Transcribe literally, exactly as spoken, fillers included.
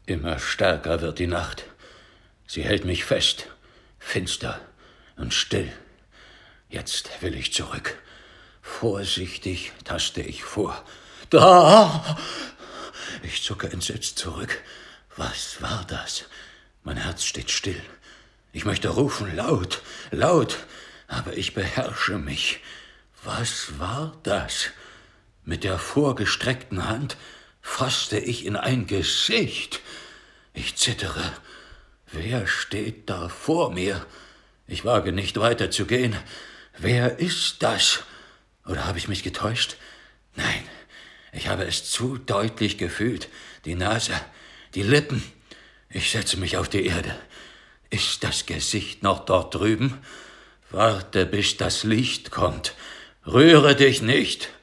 Immer stärker wird die Nacht. Sie hält mich fest, finster und still. Jetzt will ich zurück. Vorsichtig taste ich vor. Da! Ich zucke entsetzt zurück. Was war das? Mein Herz steht still. Ich möchte rufen, laut, laut, aber ich beherrsche mich. Was war das? Mit der vorgestreckten Hand fasste ich in ein Gesicht. Ich zittere. Wer steht da vor mir? Ich wage nicht weiter zu gehen. Wer ist das? Oder habe ich mich getäuscht? Nein, ich habe es zu deutlich gefühlt. Die Nase, die Lippen. Ich setze mich auf die Erde. Ist das Gesicht noch dort drüben? Warte, bis das Licht kommt. Rühre dich nicht.